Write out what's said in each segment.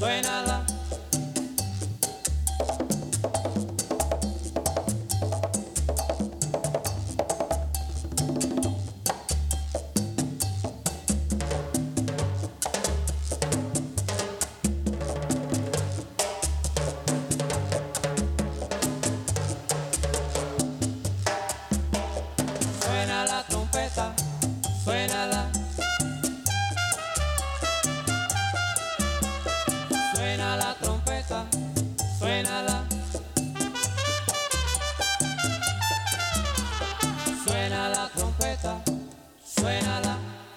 suénala. Suena la trompeta, suénala. Suena la trompeta, suénala. Suena la trompeta, suénala.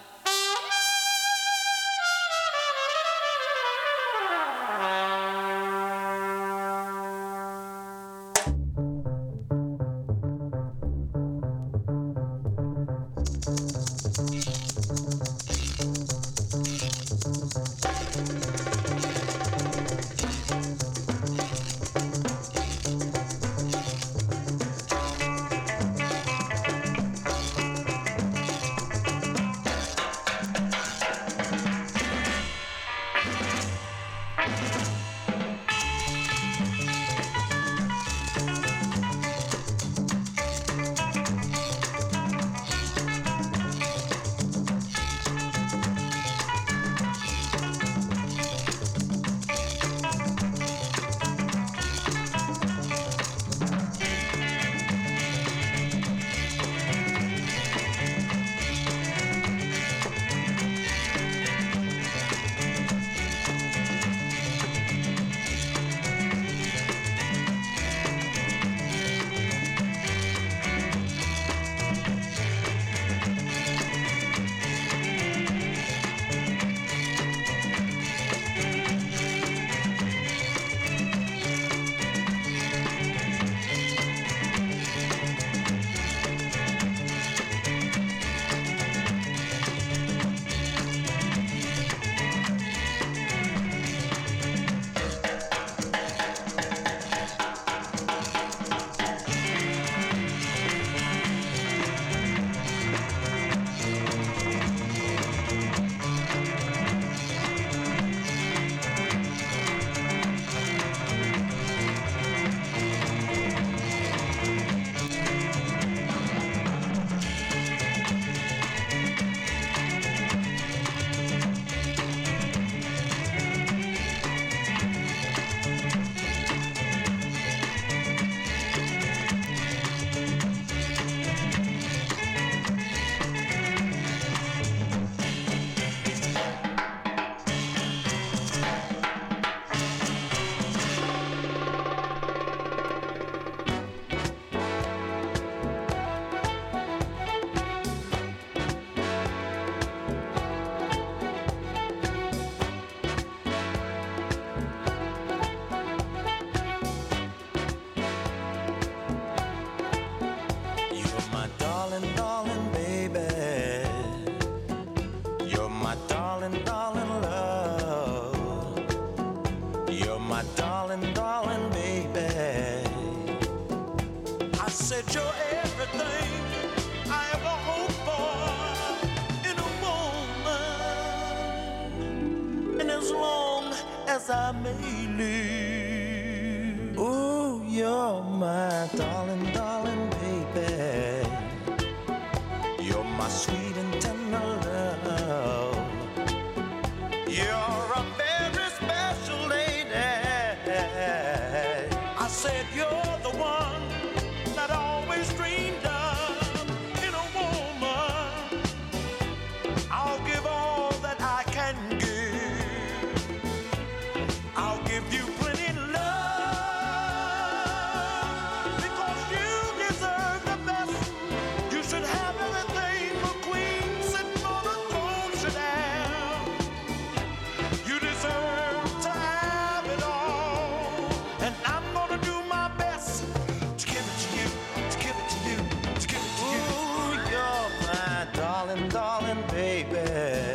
You're my darling, darling baby. You're my darling, darling love. You're my darling, darling baby. I said you're everything I ever hoped for in a woman. And as long as I may live, ooh, you're my darling, darling baby. You're my sweet and tender love. You're a very special lady. I said you're the one that I always dreamed of in a woman. I'll give all that I can give. I'll give you plenty love because you deserve the best. You should have everything a queen sitting on a throne should have. You deserve to have it all, and I'm gonna do my best to give it to you, to give it to you, to give it to you. Ooh, you're my darling, darling baby.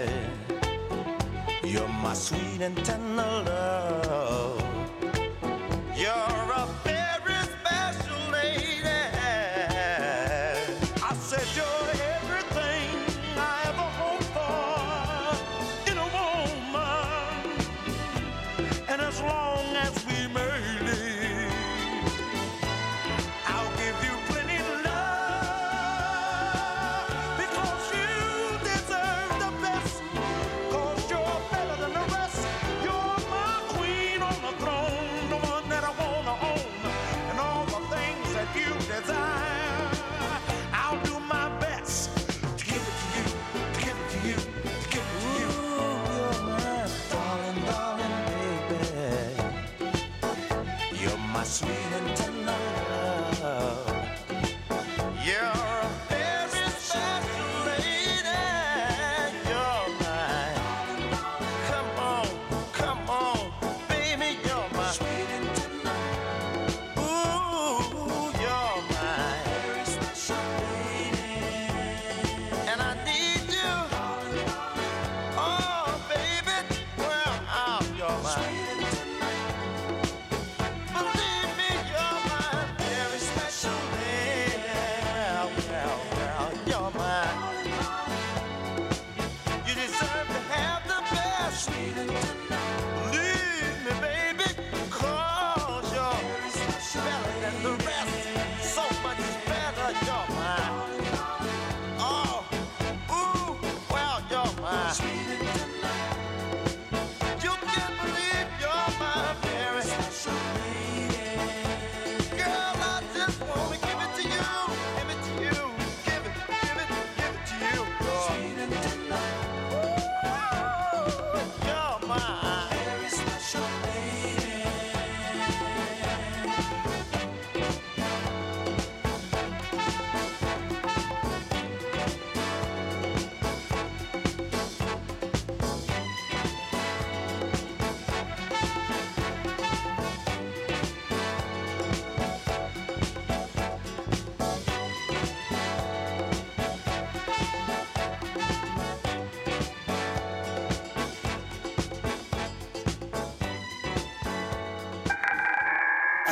You're my sweet and tender love. You're a very special lady. I said you're everything I ever hoped for in a woman.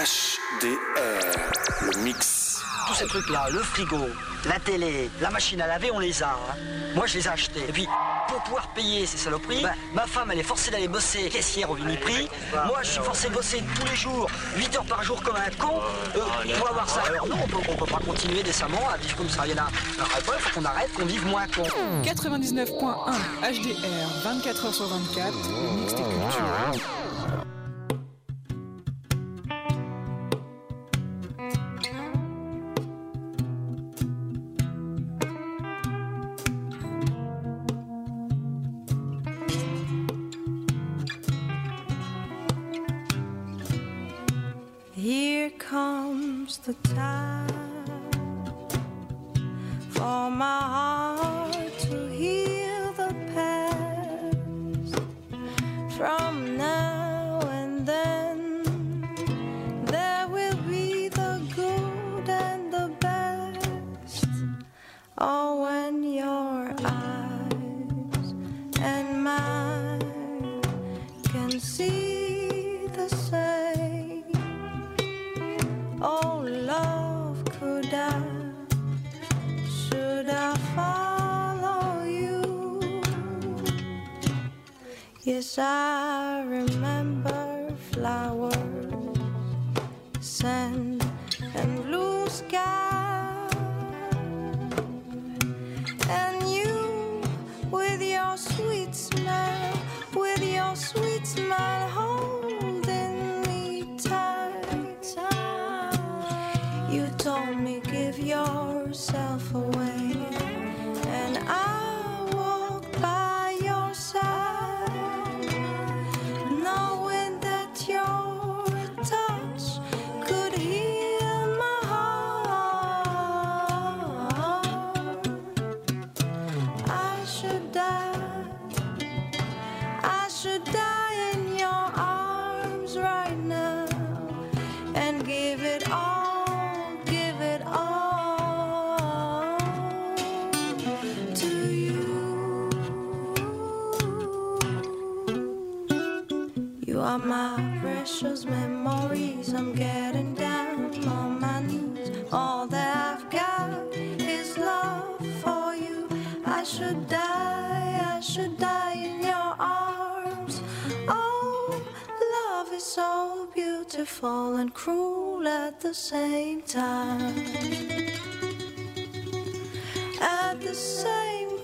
HDR, le mix. Tous ces trucs-là, le frigo, la télé, la machine à laver, on les a. Hein. Moi, je les ai achetés. Et puis, pour pouvoir payer ces saloperies, ma femme, elle est forcée d'aller bosser caissière au Viniprix. Moi, je suis forcé de bosser tous les jours, 8 heures par jour comme un con, pour avoir ça. Alors non, on peut pas continuer décemment à vivre comme ça. Il y en a il faut qu'on arrête, qu'on vive moins con. 99.1 HDR, 24 heures sur 24, le mix des cultures. Here comes the time for my heart to heal the past. From now and then, there will be the good and the best. Oh, when your eyes and mine can see the same. Oh, love, should I follow you? Yes, I remember flowers, sand, and blue sky. And you, with your sweet smile, holding me tight. You told me give yourself away, and I walked by your side, knowing that your touch could heal my heart. I should die in your arms right now and give it all. You are my precious memories. I'm getting down on my knees. All that I've got is love for you. I should die in your arms. Oh, love is so beautiful and cruel at the same time. At the same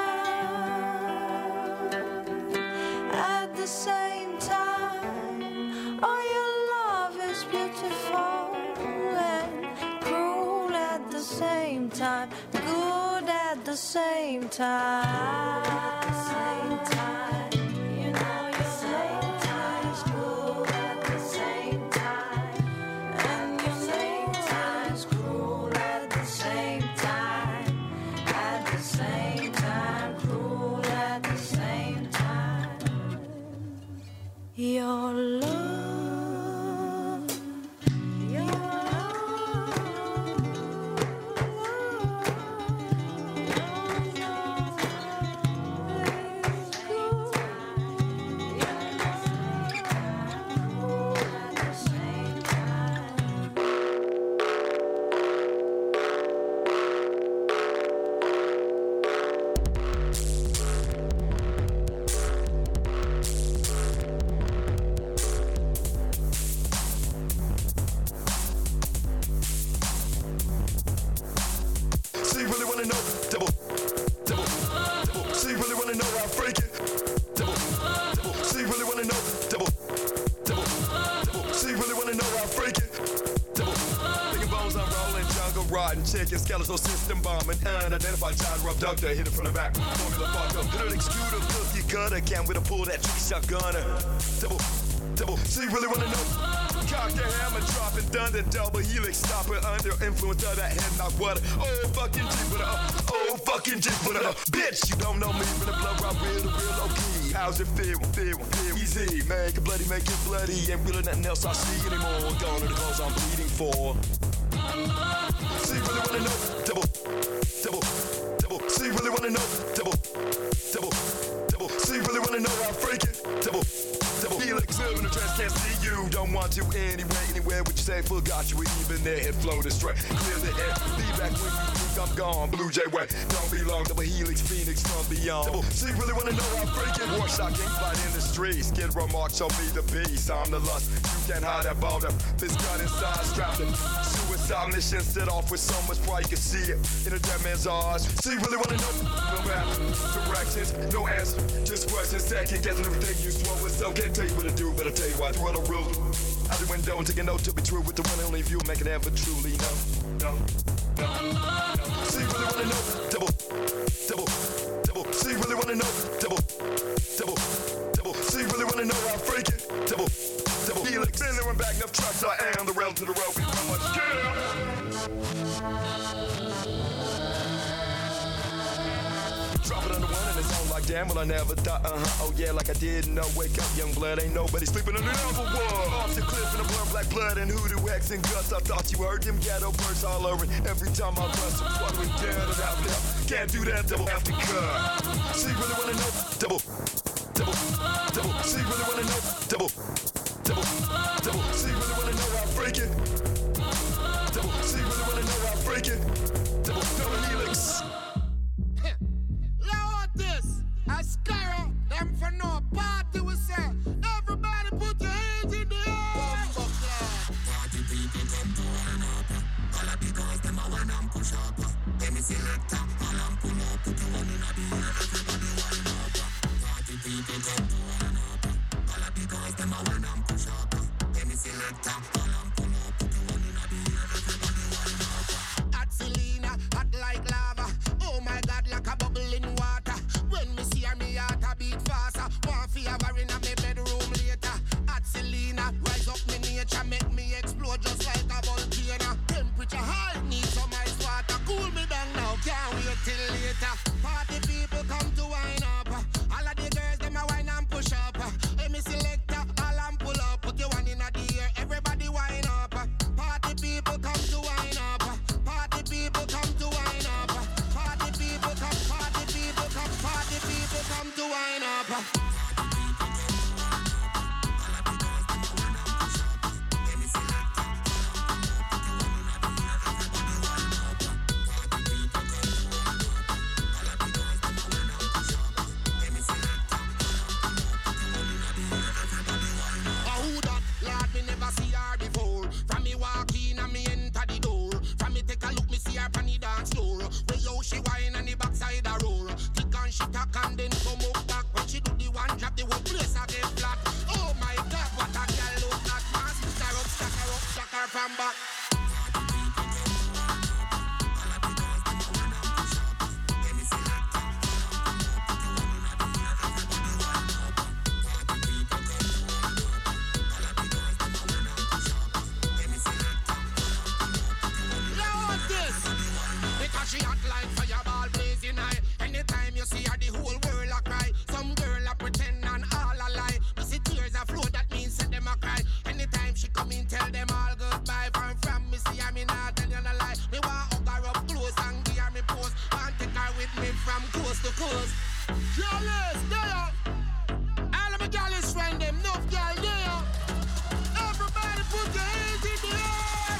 time. At the same time. Oh, your love is beautiful and cruel at the same time. Good at the same time. At the same time. You know your same time is good at the same time. And your same time is cruel at the same time. At the same time, cruel at the same time. Your love. Chicken, skeletal system bombing, unidentified child abductor, hit it from the back. Formula fuck up, little executor, cookie cutter, can with a pull that trick shotgunner. Double, so you really wanna know? Cock the hammer, dropping thunder, double helix, stopper under influence of that head knock water. Oh fucking G with a bitch, you don't know me from the blood rock real to real low key. How's it feel? Easy, make it bloody, ain't really nothing else I see anymore. Gone are the cause I'm bleeding for. So you really wanna know? Double. So you really wanna know? Double. So you really wanna know how I freak it? Double. Helix Feeling the trance, can't see you. Don't want to anywhere. What you say forgot you were even there and float astray. Clear the air, be back when you think I'm gone. Blue Jay way, don't be long. Double helix, phoenix from beyond. So you really wanna know how I'm freaking? Warshot gang fight in the streets. Skid Row mark, show me the beast. I'm the lust, you can't hide that boulder. This gun inside, strapped in. Suicide mission set off with so much pride you can see it in a dead man's eyes. So you really wanna know? No map, directions, no answer, just questions. Second guessing everything you swore was so. Can't tell you what to do, but I'll tell you why. Throw out a rule out the window and take a note to be true with the one and only view. Make it ever truly no. So you really wanna know? Double. So you really wanna know? Double. So you really wanna know how I'm freaking? Double. Helix, been there and back enough trucks. I am the rail to the road. We run much Drop it on the one and it's on like damn, will I never die? Oh yeah, like I didn't know. Wake up, young blood, ain't nobody sleeping under number one. Off the cliff in the blood, black blood and hoodoo X and guts. I thought you heard them ghetto birds all over. Every time I bust, I'm swallowing down and out there. Can't do that, double have to cut. So you really wanna know? Double. So you really wanna know? Double. So you really wanna know how I'm freaking? Double. So you really wanna know how I'm freaking? Double helix. This, a scarrow, them for no party we say. Everybody put your hands in the air. Party people come to wine up. All of the girls them a wine and push up. Any selector, all and pull up. Put your one in the air, everybody wine up. Party people come to wine up. All of the girls them a wine and push up. Any selector, all and pull up. Put your one in the air, everybody wine up. Hot Selena, hot like lava. Oh my God, like a bubble in water. When me see her, me heart a beat faster. Want fi have her in a me bedroom later. Hot Selena, rise up me nature, make me explode just like a volcano. Temperature high, need some ice water. Cool me down now, can't wait till later. Party people come to wine up. All of the girls them a wine and push up. Hey me selector, all and pull up. Put your one in the air, everybody wine up. Party people come to wine up. Party people come to wine up. Party people come to wine up. Who that? Lord, me never see her before. From me walk in and me enter the door. From me take a look, me see her on the dance floor. Where yo she wine and the backside a roll. Tick and she tack and then come up back. When she do the one drop, the whole place a get flat. Oh my God, what a girl look like. Man, stack her from back. She hot like fireball blazing high. Anytime you see her, the whole world a cry. Some girl a pretend and all a lie. You see tears a flow, that means set them a cry. Anytime she come in, tell them all goodbye. From me see her, me not tell you no lie. Me want hug her up close and give her me pose. Want take her with me from coast to coast. Jealous, there. All of my jealous friend, them enough girl there. Everybody put your hands in the air.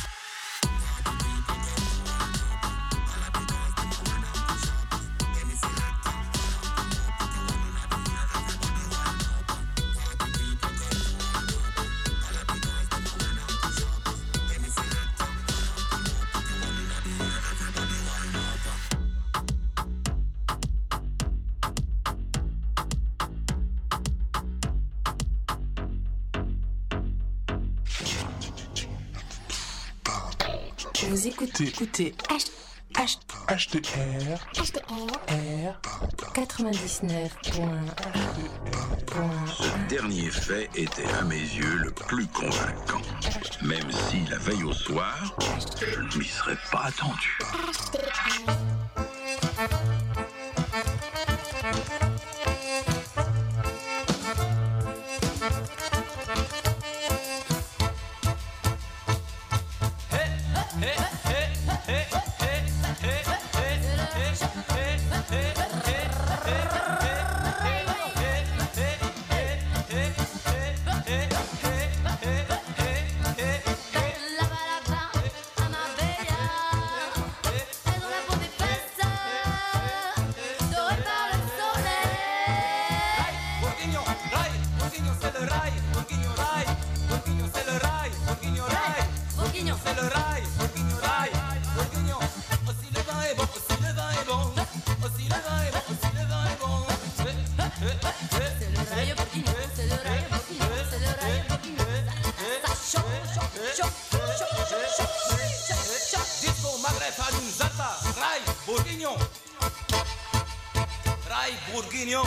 Vous écoutez HDR 99.1. Ce dernier fait était à mes yeux le plus convaincant. Même si la veille au soir, je ne m'y serais pas attendu. c'est le rail bourguignon, c'est le rail bourguignon, c'est le rail bourguignon. Ça choque. Disco Maghreb Hadoum Zata, Rail Bourguignon. Rail Bourguignon.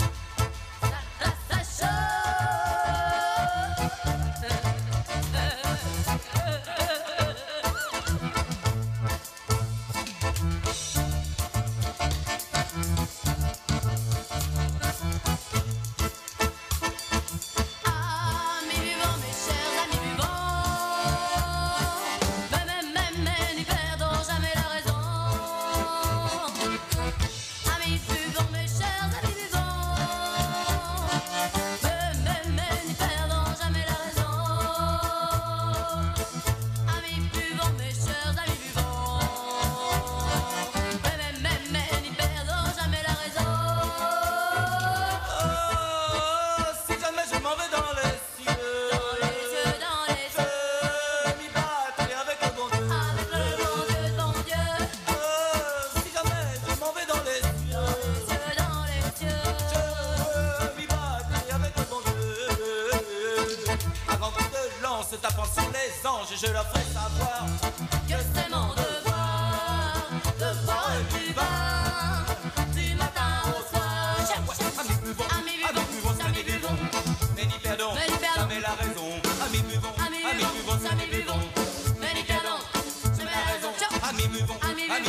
Tapant sur les anges, je leur ferai savoir que c'est mon devoir de boire du vin du matin au soir. Amis buvons, amis buvons, mais n'y perdons jamais la raison. Amis buvons, amis buvons, mais n'y perdons jamais la raison. Amis buvons,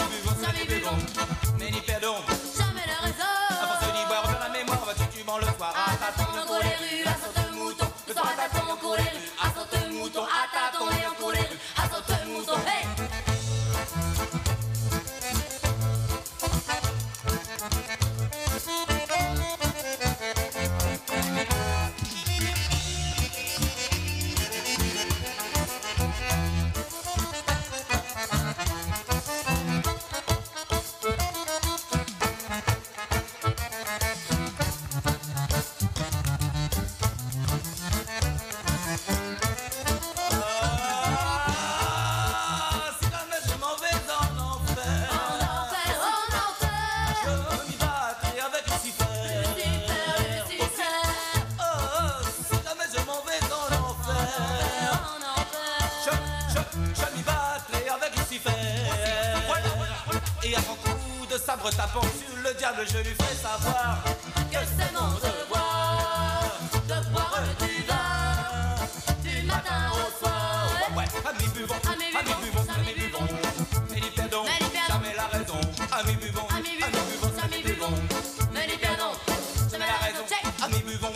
mais n'y perdons jamais la raison. Avant de d'y boire dans la mémoire, va tu le soir à tâtons, on court les rues, à saute mouton. Le soir à tâtons, on court les rues, à saute mouton. À tâtons et on court les rues, à saute mouton. Hey! Et à mon coup de sabre tapant sur le diable, je lui ferai savoir que c'est mon devoir de boire du vin du matin au soir. Ouais, amis buvons, mais n'y perdons jamais la raison. Amis buvons, mais n'y perdons jamais la raison. Amis buvons,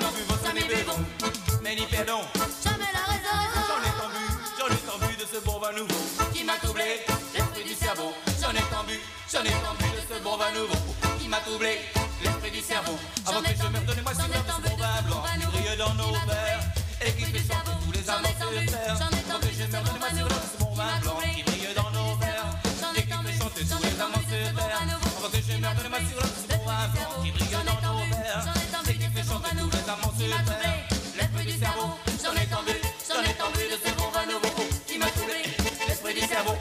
mais n'y perdons jamais la raison. J'en ai tant bu de ce bon vin nouveau qui m'a troublé l'esprit du cerveau. J'en ai tant bu de ce bon vin nouveau qui m'a troublé l'esprit du cerveau. Avant que je meure, donnez-moi ce bon vin blanc qui brille dans nos verres et qui fait chanter tous les amants sur terre. Avant que je meure, donnez-moi ce bon vin blanc qui brille dans nos verres et qui fait chanter tous les amants sur terre. Avant que je meure, donnez-moi ce bon vin blanc qui brille dans nos verres et qui fait chanter tous les amants sur terre. L'esprit du cerveau, j'en ai tant bu de ce bon vin nouveau qui m'a troublé l'esprit du cerveau.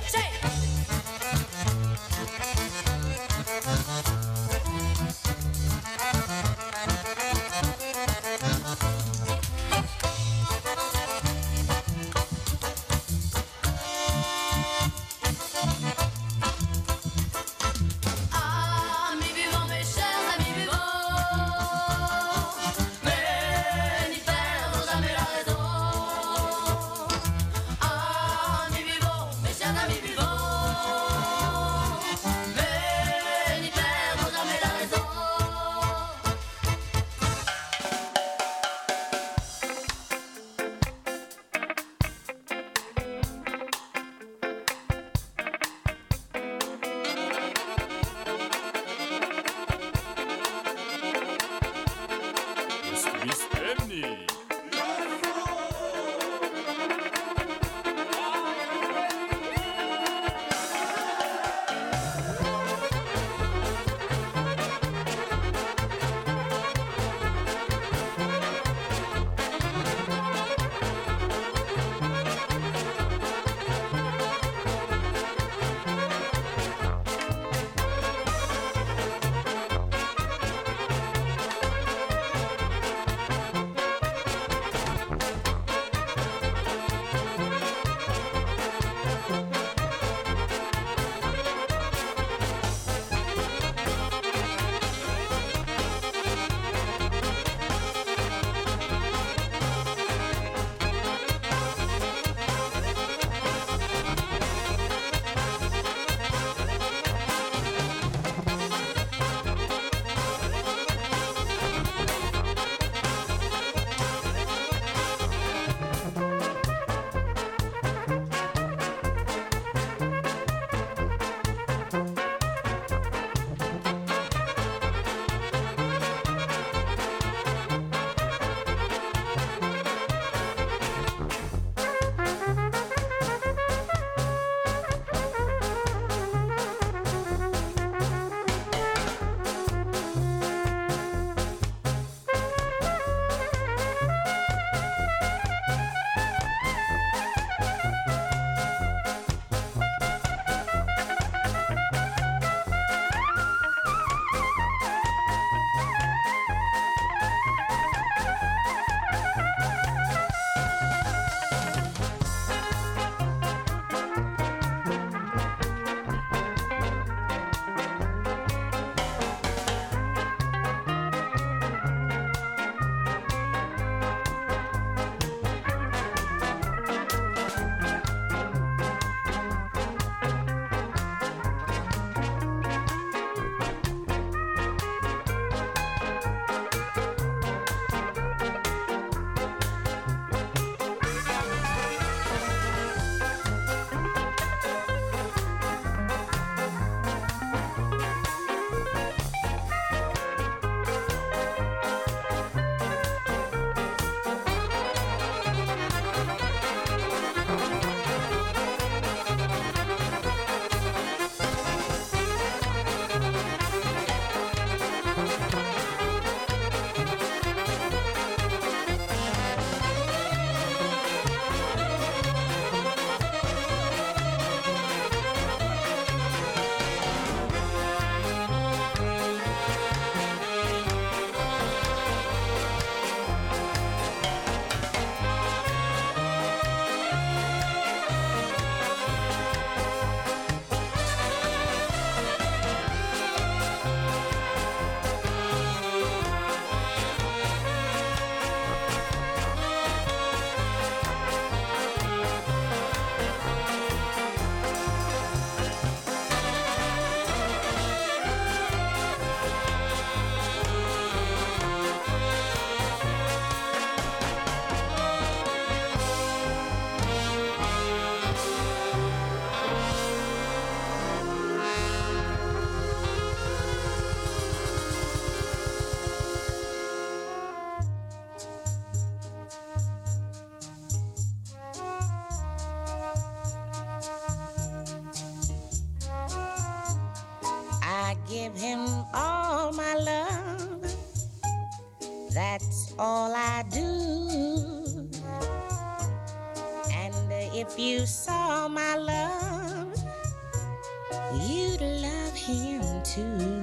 give him all my love. That's all I do. And if you saw my love, you'd love him too.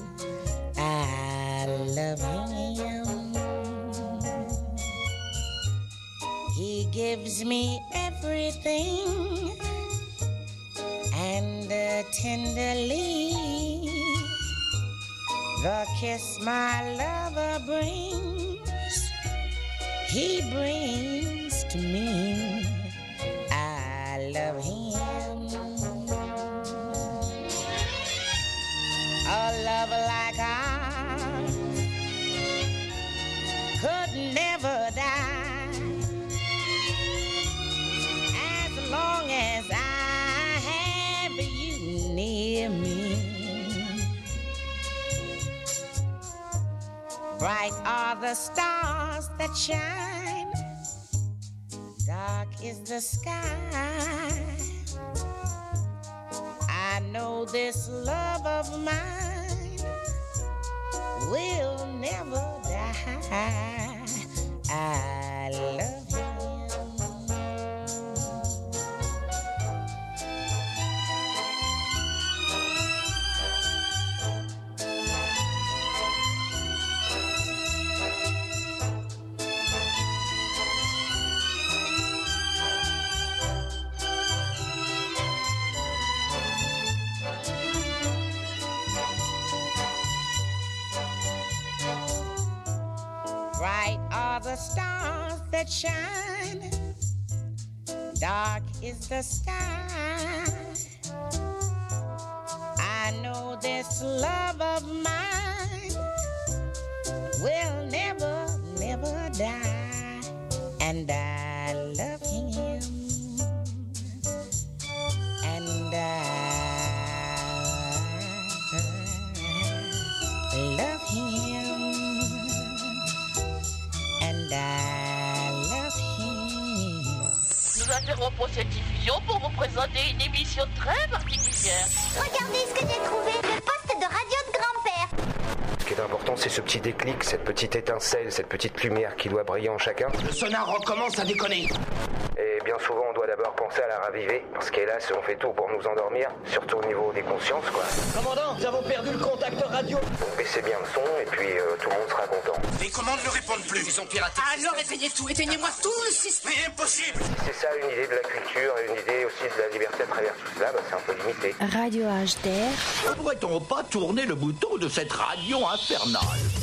I love him. He gives me everything, and tenderly the kiss my lover brings, he brings to me. I love him. A love like ours could never die, as long as I have you near me. Bright are the stars that shine, dark is the sky. I know this love of mine will never die. I love him. Bright are the stars that shine, dark is the sky. I know this love of mine will never, never die, and I love him, and I love him. Nous interrompons cette diffusion pour vous présenter une émission très particulière. Regardez ce que j'ai trouvé, le poste de radio de grand-père. Ce qui est important, c'est ce petit déclic, cette petite étincelle, cette petite lumière qui doit briller en chacun. Le sonar recommence à déconner. Et bien souvent, on doit d'abord penser à la raviver, parce qu'hélas, on fait tout pour nous endormir, surtout au niveau des consciences, quoi. Commandant, nous avons perdu le contact radio. Donc baissez bien le son, et puis tout le monde sera content. Les commandes ne répondent plus, ils ont piraté. Alors éteignez tout, éteignez-moi tout le système. Mais impossible. Si c'est ça une idée de la culture, et une idée aussi de la liberté à travers tout cela, bah, c'est un peu limité. Radio HDR. Ne pourrait-on pas tourner le bouton de cette radio infernale?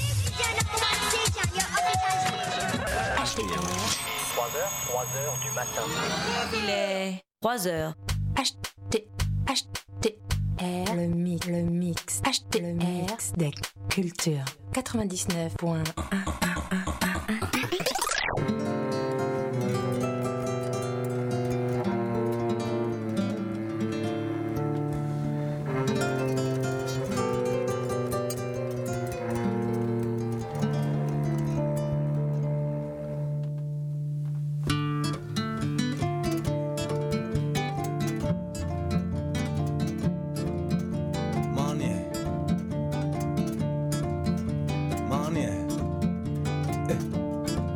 HDR. 3h du matin. Il est 3h. HDR. Le mix. HDR. Le mix des cultures. 99.1.